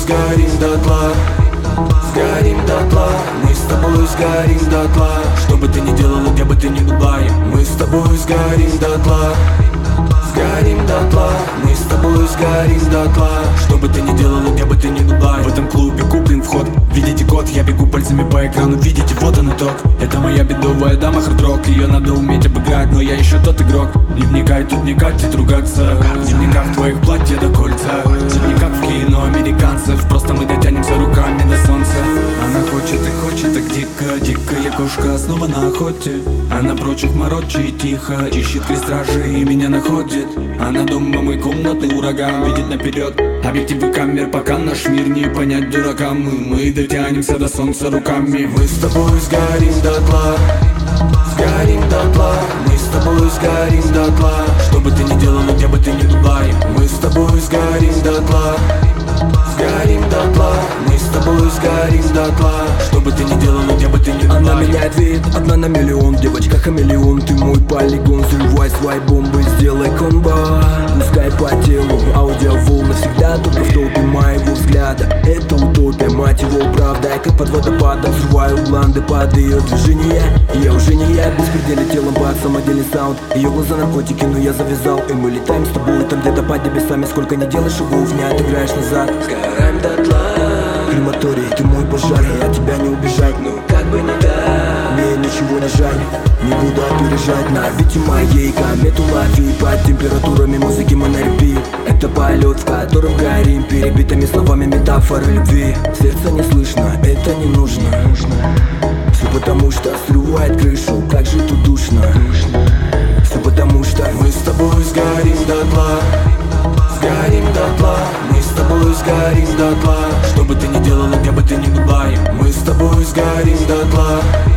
сгорим дотла. Сгорим дотла, мы с тобой сгорим дотла. Что бы ты ни делала, где бы ты ни была, мы с тобой сгорим дотла. Сгорим дотла, мы с тобой сгорим дотла. Что бы ты ни делала, где бы ты ни была. В этом клубе куплен вход. Видите код, я бегу пальцами по экрану. Видите, вот он итог. Это моя бедовая дама хард-рок. Ее надо уметь обыграть, но я еще тот игрок. Не вникай, тут не катит ругаться. В дневниках твоих платья до кольца. Не как в кино американцев. Просто мы дотянемся руками до солнца. Она хочет и хочет, так дико. Дикая кошка снова на охоте. Она прочих морочит тихо. Ищет крест стражи и меня находит. Она дома мой комнатный ураган. Видит наперед объективы камер, пока наш мир не понять дуракам. Мы дотянемся до солнца руками. Мы с тобой сгорим дотла. Сгорим дотла, мы с тобой сгорим дотла. Что бы ты ни делала, где бы ты ни была, мы с тобой сгорим дотла. Сгорим дотла, мы с тобой сгорим дотла. Что бы ты ни делала, где бы ты ни была. Она меняет вид, одна на миллион. Девочка хамелеон, ты мой полигон. Взрывай свои бомбы, сделай комбо. Пускай по телу аудиоволны всегда только в толпе моего взгляда. Это утопия, мать его, правда. Я как под водопадом взрываю гланды под ее движение. Я уже не я, беспределе телом под самодельный саунд. Ее глаза наркотики, но я завязал. И мы летаем с тобой там где-то под небесами. Сколько не делаешь шагов, не отыграешь назад. Сгораем дотла. Крематорий, ты мой пожар, я от тебя не убежать. Ну как бы не так, мне ничего не жаль, не буду опережать. На бите моей комету лови. Под температурами музыки мы на репит. Это полет, в котором горим. Перебитыми словами метафоры любви. Сердце не слышно, это не нужно. Все потому что срывает крышу. Как же тут душно. Все потому что мы с тобой сгорим дотла. Сгорим дотла, мы с тобой сгорим дотла. Что бы ты ни делала, где бы ты ни была, мы с тобой сгорим дотла.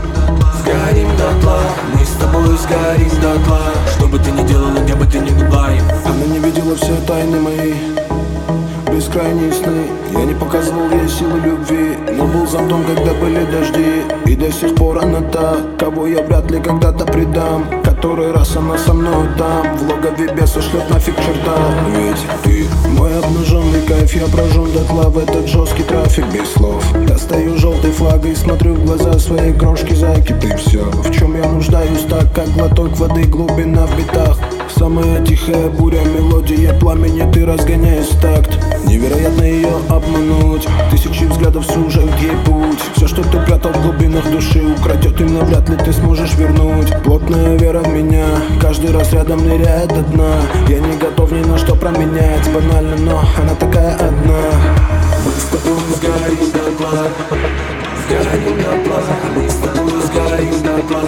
Сгорим дотла, мы с тобой сгорим дотла. Что бы ты ни делала, где бы ты ни была. Она не видела все тайны мои, бескрайние сны. Я не показывал ей силы любви, но был за мной, когда были дожди. И до сих пор она та, кого я вряд ли когда-то предам. Который раз она со мной там, в логове беса шлет нафиг черта. Ведь ты мой обнаженный кайф, я прожжен дотла в этот жесткий трафик без слов. Достаю желтый флаг и смотрю в глаза своей крошки зайки. Ты все, в чем я нуждаюсь, так как глоток воды, глубина в битах. Самая тихая буря, мелодия пламени, ты разгоняешь такт. Невероятно ее обмануть, тысячи взглядов сужают ей путь. Все, что ты прятал в глубинах души, украдет и навряд ли ты сможешь вернуть. Плотная вера в меня, каждый раз рядом ныряет до дна. Я не готов ни на что променять, банально, но она такая одна. Мы с тобой сгорим дотла. Сгорим дотла, мы с тобой сгорим дотла.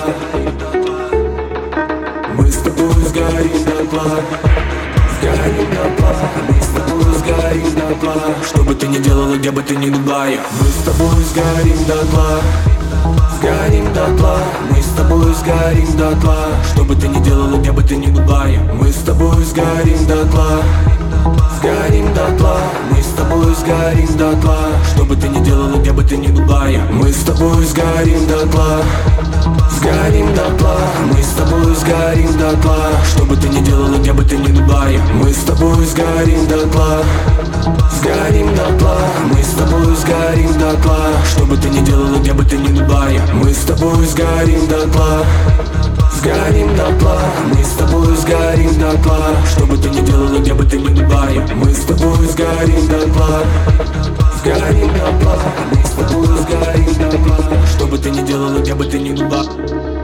Мы с тобой сгорим дотла. Сгорим дотла, мы с тобой сгорим дотла. Что бы ты ни делала, где бы ты ни была, мы с тобой сгорим дотла. Сгорим дотла, мы с тобой сгорим дотла. Что бы ты ни делала, где бы ты ни была, мы с тобой сгорим дотла. Сгорим дотла, мы с тобой сгорим дотла. Что бы ты ни делала, где бы ты ни была, мы с тобой сгорим дотла. Сгорим дотла, мы с тобой сгорим дотла. Что бы ты ни делала, где бы ты ни была, мы с тобой сгорим дотла. Сгорим дотла, мы с тобой сгорим дотла. Что бы ты ни делала, где бы ты ни была, мы с тобой сгорим дотла. Сгорим дотла, мы с тобой сгорим дотла. Что бы ты ни делала, где бы ты ни была, мы с тобой сгорим дотла. Сгорим дотла, мы с тобой сгорим дотла. Что бы ты ни делала, где бы ты ни была.